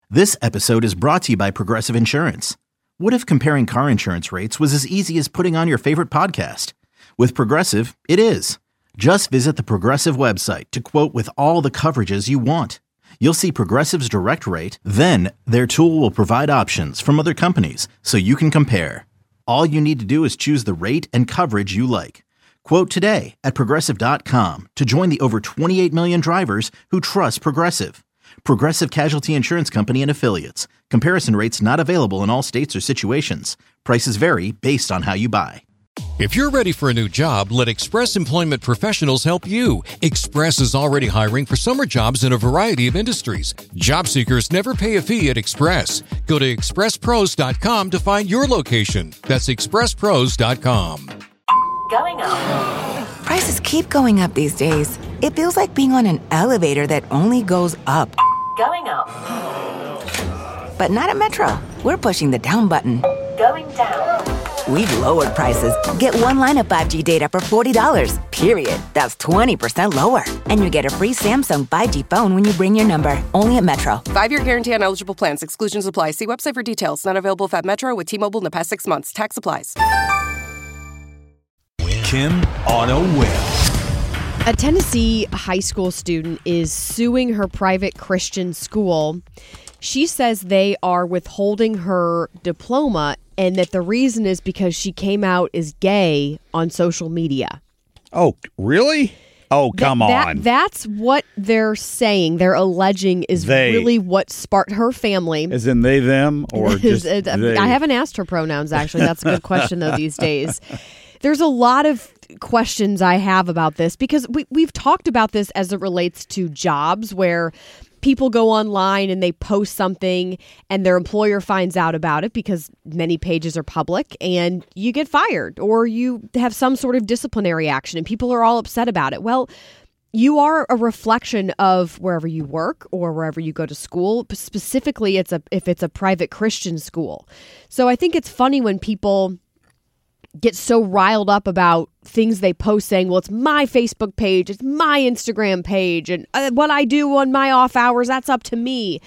This episode is brought to you by Progressive Insurance. What if comparing car insurance rates was as easy as putting on your favorite podcast? With Progressive, it is. Just visit the Progressive website to quote with all the coverages you want. You'll see Progressive's direct rate, then their tool will provide options from other companies so you can compare. All you need to do is choose the rate and coverage you like. Quote today at Progressive.com to join the over 28 million drivers who trust Progressive. Progressive Casualty Insurance Company and Affiliates. Comparison rates not available in all states or situations. Prices vary based on how you buy. If you're ready for a new job, let Express Employment Professionals help you. Express is already hiring for summer jobs in a variety of industries. Job seekers never pay a fee at Express. Go to expresspros.com to find your location. That's expresspros.com. Going up. Prices keep going up these days. It feels like being on an elevator that only goes up. Going up. But not at Metro. We're pushing the down button. Going down. We've lowered prices. Get one line of 5G data for $40, period. That's 20% lower. And you get a free Samsung 5G phone when you bring your number. Only at Metro. 5-year guarantee on eligible plans. Exclusions apply. See website for details. Not available at Metro with T-Mobile in the past 6 months. Tax applies. Kim on a whim. A Tennessee high school student is suing her private Christian school. She says they are withholding her diploma and that the reason is because she came out as gay on social media. Oh, really? Oh, come on. That's what they're saying. They're alleging is really what sparked her family. As in they, them, or just they? I haven't asked her pronouns, actually. That's a good question, though, these days. There's a lot of questions I have about this because we've talked about this as it relates to jobs where people go online and they post something and their employer finds out about it because many pages are public and you get fired or you have some sort of disciplinary action and people are all upset about it. Well, you are a reflection of wherever you work or wherever you go to school. Specifically, if it's a private Christian school. So I think it's funny when people get so riled up about things they post saying, well, it's my Facebook page, it's my Instagram page, and what I do on my off hours, that's up to me.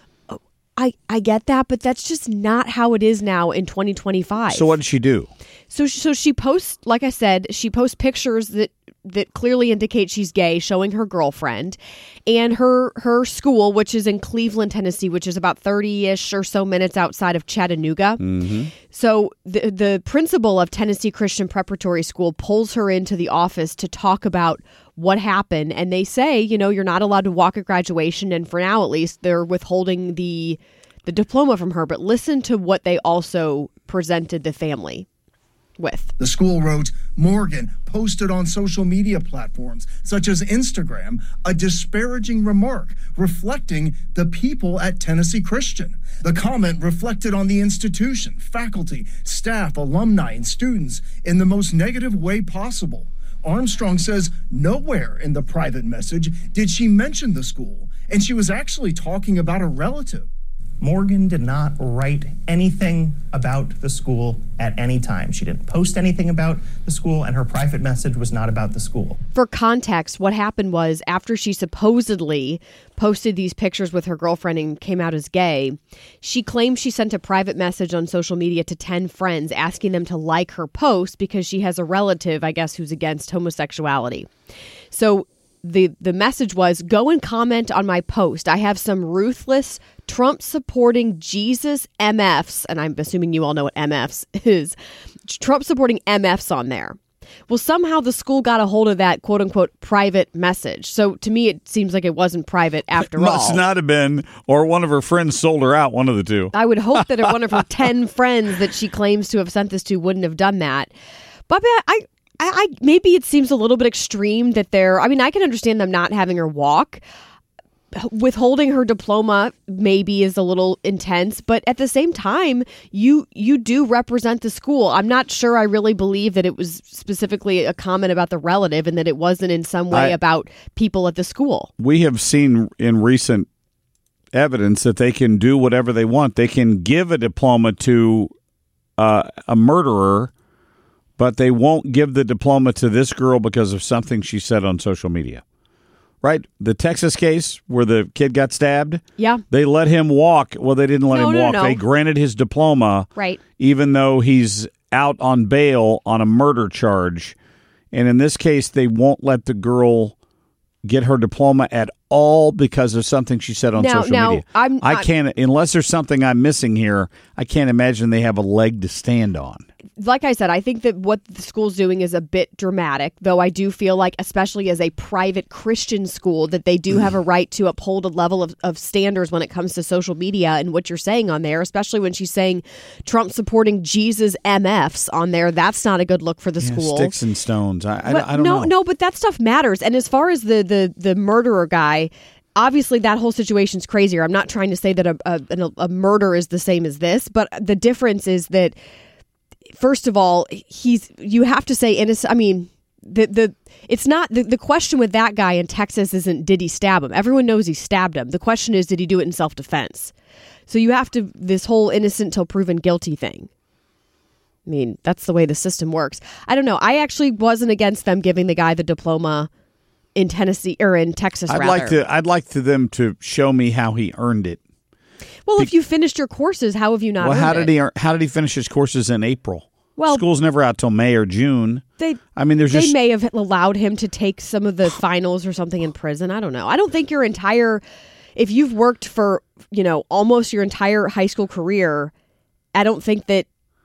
I get that, but that's just not how it is now in 2025. So what did she do? So she posts, like I said, she posts pictures that clearly indicate she's gay, showing her girlfriend and her school, which is in Cleveland, Tennessee, which is about 30-ish or so minutes outside of Chattanooga. Mm-hmm. So the principal of Tennessee Christian Preparatory School pulls her into the office to talk about what happened. And they say, you're not allowed to walk at graduation. And for now, at least, they're withholding the diploma from her. But listen to what they also presented the family with. The school wrote, Morgan posted on social media platforms such as Instagram a disparaging remark reflecting the people at Tennessee Christian. The comment reflected on the institution, faculty, staff, alumni, and students in the most negative way possible. Armstrong says nowhere in the private message did she mention the school, and she was actually talking about a relative. Morgan did not write anything about the school at any time. She didn't post anything about the school, and her private message was not about the school. For context, what happened was after she supposedly posted these pictures with her girlfriend and came out as gay, she claimed she sent a private message on social media to 10 friends asking them to like her post because she has a relative, I guess, who's against homosexuality. So the message was, go and comment on my post. I have some ruthless Trump-supporting Jesus MFs, and I'm assuming you all know what MFs is, Trump-supporting MFs on there. Well, somehow the school got a hold of that quote-unquote private message. So to me, it seems like it wasn't private after all. Must not have been, or one of her friends sold her out, one of the two. I would hope that one of her 10 friends that she claims to have sent this to wouldn't have done that. But I maybe it seems a little bit extreme that I can understand them not having her walk. Withholding her diploma maybe is a little intense, but at the same time, you do represent the school. I'm not sure I really believe that it was specifically a comment about the relative and that it wasn't in some way about people at the school. We have seen in recent evidence that they can do whatever they want. They can give a diploma to a murderer, but they won't give the diploma to this girl because of something she said on social media. right? The Texas case where the kid got stabbed. Yeah. They let him walk. Well, they didn't let him walk. No. They granted his diploma. Right. Even though he's out on bail on a murder charge. And in this case, they won't let the girl get her diploma at all because of something she said on social media. I can't, unless there's something I'm missing here, I can't imagine they have a leg to stand on. Like I said, I think that what the school's doing is a bit dramatic, though I do feel like, especially as a private Christian school, that they do have a right to uphold a level of standards when it comes to social media and what you're saying on there, especially when she's saying Trump supporting Jesus MFs on there. That's not a good look for the school. Sticks and stones. I don't know. No, but that stuff matters. And as far as the murderer guy, obviously that whole situation's crazier. I'm not trying to say that a murder is the same as this, but the difference is that, first of all, you have to say innocent. I mean, it's not the question with that guy in Texas isn't did he stab him? Everyone knows he stabbed him. The question is, did he do it in self-defense? So you have to, this whole innocent till proven guilty thing. I mean, that's the way the system works. I don't know. I actually wasn't against them giving the guy the diploma in Tennessee or in Texas. I'd like them to show me how he earned it. Well, if you finished your courses, how have you not? Well, how did he finish his courses in April? Well, school's never out till May or June. They may have allowed him to take some of the finals or something in prison. I don't know. I don't think if you've worked for, almost your entire high school career, I don't think that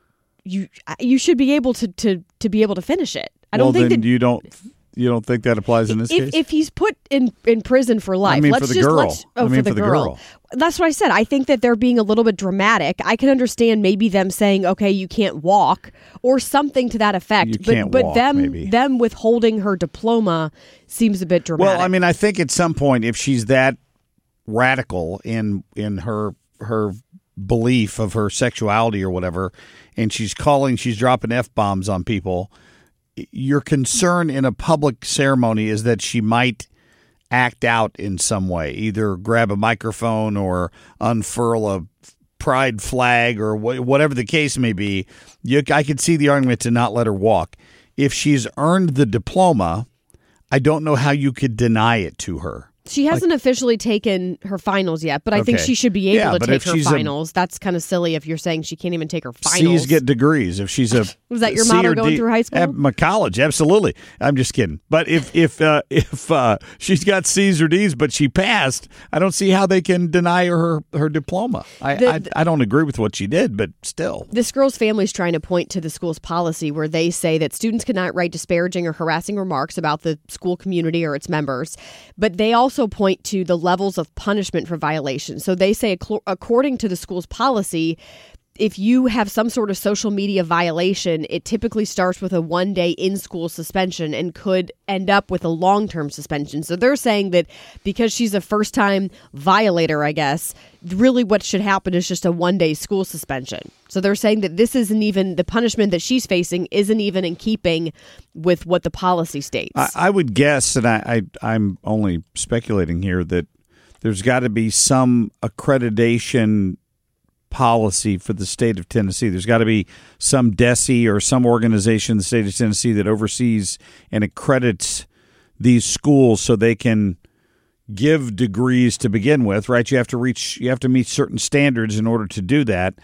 you should be able to be able to finish it. I don't think that you don't think that applies in this case? If he's put in prison for life, for the girl. That's what I said. I think that they're being a little bit dramatic. I can understand maybe them saying, "Okay, you can't walk," or something to that effect. But them withholding her diploma seems a bit dramatic. Well, I mean, I think at some point, if she's that radical in her belief of her sexuality or whatever, and she's dropping F-bombs on people, your concern in a public ceremony is that she might act out in some way, either grab a microphone or unfurl a pride flag or whatever the case may be. I could see the argument to not let her walk. If she's earned the diploma, I don't know how you could deny it to her. She hasn't officially taken her finals yet, but I think she should be able to take her finals. That's kind of silly if you're saying she can't even take her finals. C's get degrees. If she's a was that your motto going through high school? At my college, absolutely. I'm just kidding. But if she's got C's or D's, but she passed, I don't see how they can deny her diploma. I don't agree with what she did, but still. This girl's family's trying to point to the school's policy where they say that students cannot write disparaging or harassing remarks about the school community or its members, but they also point to the levels of punishment for violations. So they say, according to the school's policy, if you have some sort of social media violation, it typically starts with a 1-day in-school suspension and could end up with a long-term suspension. So they're saying that because she's a first-time violator, I guess, really what should happen is just a 1-day school suspension. So they're saying that this isn't even, the punishment that she's facing isn't even in keeping with what the policy states. I would guess, and I'm only speculating here, that there's got to be some accreditation policy for the state of Tennessee. There's got to be some DESE or some organization in the state of Tennessee that oversees and accredits these schools so they can give degrees to begin with, right? You have to meet certain standards in order to do that.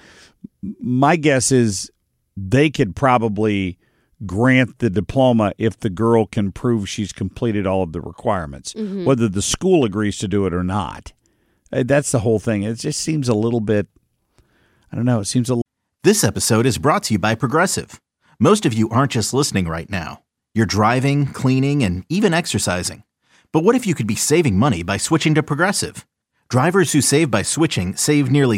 My guess is they could probably grant the diploma if the girl can prove she's completed all of the requirements, whether the school agrees to do it or not. That's the whole thing. It just seems a little bit, I don't know. It seems a. This episode is brought to you by Progressive. Most of you aren't just listening right now. You're driving, cleaning, and even exercising. But what if you could be saving money by switching to Progressive? Drivers who save by switching save nearly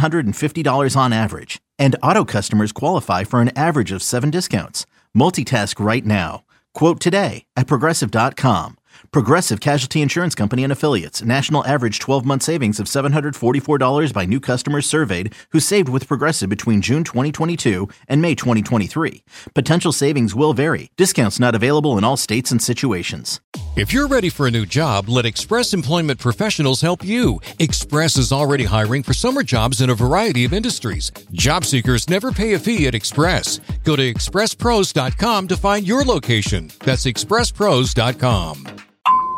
$750 on average. And auto customers qualify for an average of 7 discounts. Multitask right now. Quote today at Progressive.com. Progressive Casualty Insurance Company and Affiliates. National average 12-month savings of $744 by new customers surveyed who saved with Progressive between June 2022 and May 2023. Potential savings will vary. Discounts not available in all states and situations. If you're ready for a new job, let Express Employment Professionals help you. Express is already hiring for summer jobs in a variety of industries. Job seekers never pay a fee at Express. Go to expresspros.com to find your location. That's expresspros.com.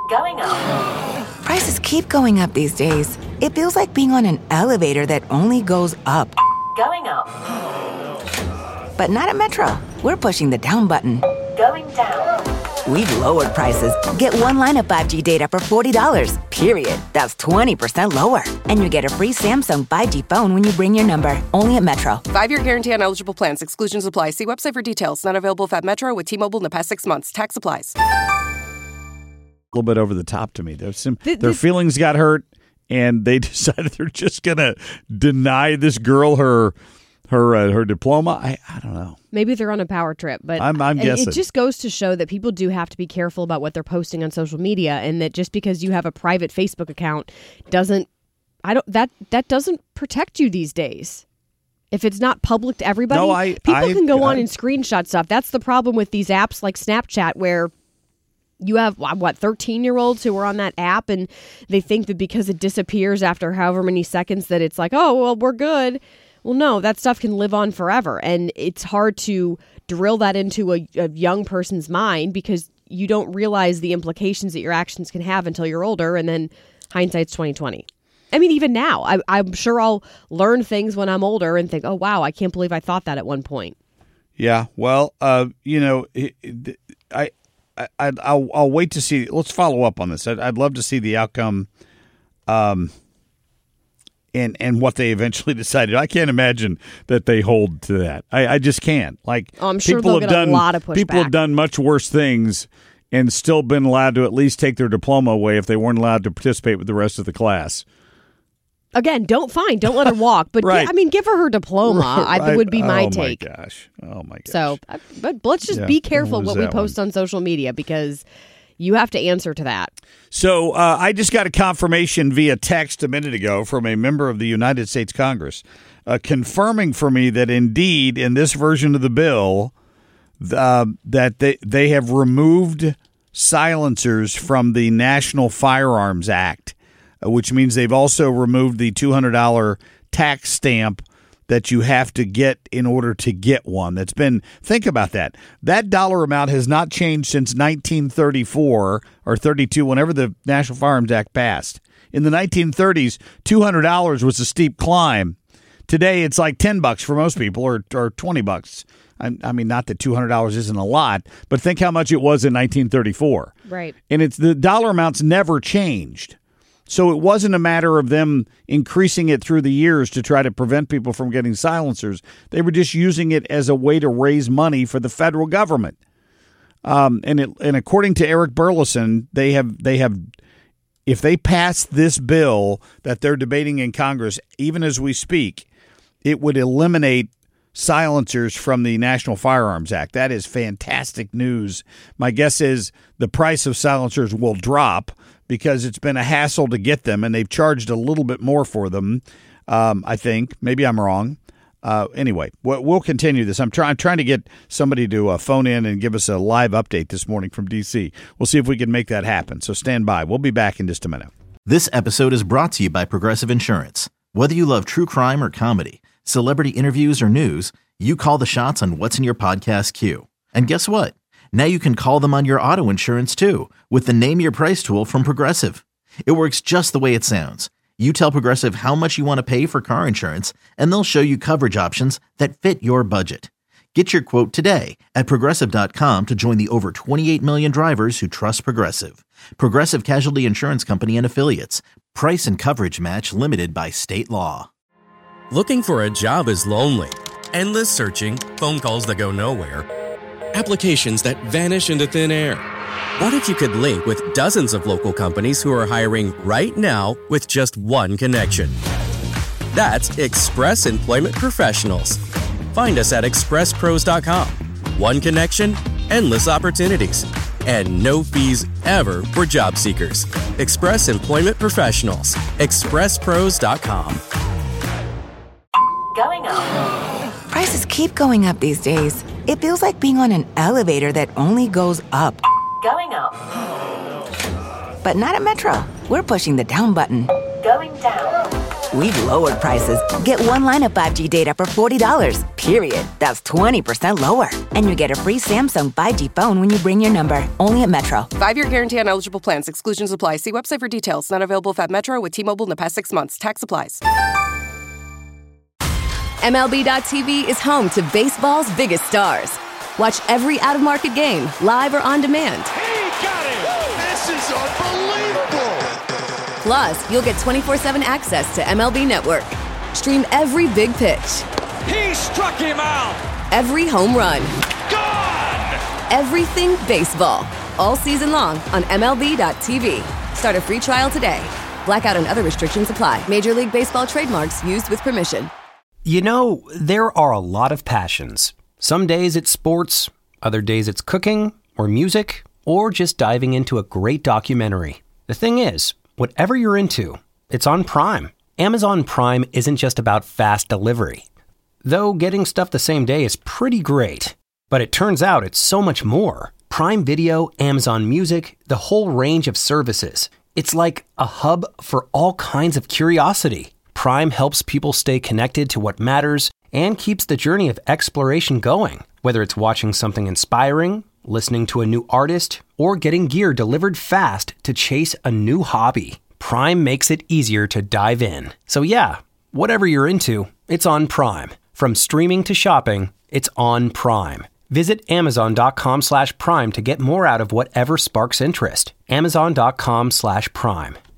Going up. Prices keep going up these days. It feels like being on an elevator that only goes up. Going up. But not at Metro. We're pushing the down button. Going down. We've lowered prices. Get one line of 5G data for $40, period. That's 20% lower. And you get a free Samsung 5G phone when you bring your number. Only at Metro. 5-year guarantee on eligible plans. Exclusions apply. See website for details. Not available if at Metro with T-Mobile in the past 6 months. Tax applies. A little bit over the top to me. Their feelings got hurt, and they decided they're just going to deny this girl her diploma. I don't know. Maybe they're on a power trip, but I'm guessing. It just goes to show that people do have to be careful about what they're posting on social media, and that just because you have a private Facebook account doesn't protect you these days. If it's not public to everybody, people can go on and screenshot stuff. That's the problem with these apps like Snapchat, where you have, 13-year-olds who are on that app, and they think that because it disappears after however many seconds that it's like, oh, well, we're good. Well, no, that stuff can live on forever, and it's hard to drill that into a young person's mind because you don't realize the implications that your actions can have until you're older, and then hindsight's 20/20. I mean, even now, I'm sure I'll learn things when I'm older and think, oh, wow, I can't believe I thought that at one point. Yeah, well, I'll wait to see. Let's follow up on this. I'd love to see the outcome, and what they eventually decided. I can't imagine that they hold to that. I just can't. Like, I'm sure they'll get a lot of pushback. People have done much worse things and still been allowed to at least take their diploma away if they weren't allowed to participate with the rest of the class. Again, don't let her walk. But right. Give her her diploma. Right. Would be my take. Oh my gosh. So, but let's just be careful what we post on social media, because you have to answer to that. So I just got a confirmation via text a minute ago from a member of the United States Congress confirming for me that indeed in this version of the bill that they have removed silencers from the National Firearms Act, which means they've also removed the $200 tax stamp that you have to get in order to get one. Think about that. That dollar amount has not changed since 1934 or 32, whenever the National Firearms Act passed. In the 1930s, $200 was a steep climb. Today, it's like $10 for most people, or $20. I mean, not that $200 isn't a lot, but think how much it was in 1934. Right. And the dollar amounts never changed. So it wasn't a matter of them increasing it through the years to try to prevent people from getting silencers. They were just using it as a way to raise money for the federal government. And according to Eric Burleson, they have if they pass this bill that they're debating in Congress, even as we speak, it would eliminate silencers from the National Firearms Act. That is fantastic news. My guess is the price of silencers will drop because it's been a hassle to get them, and they've charged a little bit more for them, I think. Maybe I'm wrong. Anyway, we'll continue this. I'm trying to get somebody to phone in and give us a live update this morning from D.C. We'll see if we can make that happen. So stand by. We'll be back in just a minute. This episode is brought to you by Progressive Insurance. Whether you love true crime or comedy, celebrity interviews or news, you call the shots on what's in your podcast queue. And guess what? Now you can call them on your auto insurance too with the Name Your Price tool from Progressive. It works just the way it sounds. You tell Progressive how much you want to pay for car insurance, and they'll show you coverage options that fit your budget. Get your quote today at Progressive.com to join the over 28 million drivers who trust Progressive. Progressive Casualty Insurance Company and Affiliates. Price and coverage match limited by state law. Looking for a job is lonely. Endless searching, phone calls that go nowhere, applications that vanish into thin air. What if you could link with dozens of local companies who are hiring right now with just one connection? That's Express Employment Professionals. Find us at expresspros.com. One connection, endless opportunities, and no fees ever for job seekers. Express Employment Professionals. expresspros.com. Going up. Prices keep going up these days. It feels like being on an elevator that only goes up. Going up. But not at Metro. We're pushing the down button. Going down. We've lowered prices. Get one line of 5G data for $40, period. That's 20% lower. And you get a free Samsung 5G phone when you bring your number. Only at Metro. 5-year guarantee on eligible plans. Exclusions apply. See website for details. Not available at Metro with T-Mobile in the past 6 months. Tax applies. MLB.tv is home to baseball's biggest stars. Watch every out-of-market game, live or on demand. He got it! This is unbelievable! Plus, you'll get 24/7 access to MLB Network. Stream every big pitch. He struck him out! Every home run. Gone! Everything baseball. All season long on MLB.tv. Start a free trial today. Blackout and other restrictions apply. Major League Baseball trademarks used with permission. You know, there are a lot of passions. Some days it's sports, other days it's cooking, or music, or just diving into a great documentary. The thing is, whatever you're into, it's on Prime. Amazon Prime isn't just about fast delivery. Though getting stuff the same day is pretty great. But it turns out it's so much more. Prime Video, Amazon Music, the whole range of services. It's like a hub for all kinds of curiosity. Prime helps people stay connected to what matters and keeps the journey of exploration going. Whether it's watching something inspiring, listening to a new artist, or getting gear delivered fast to chase a new hobby, Prime makes it easier to dive in. So yeah, whatever you're into, it's on Prime. From streaming to shopping, it's on Prime. Visit Amazon.com/Prime to get more out of whatever sparks interest. Amazon.com/Prime.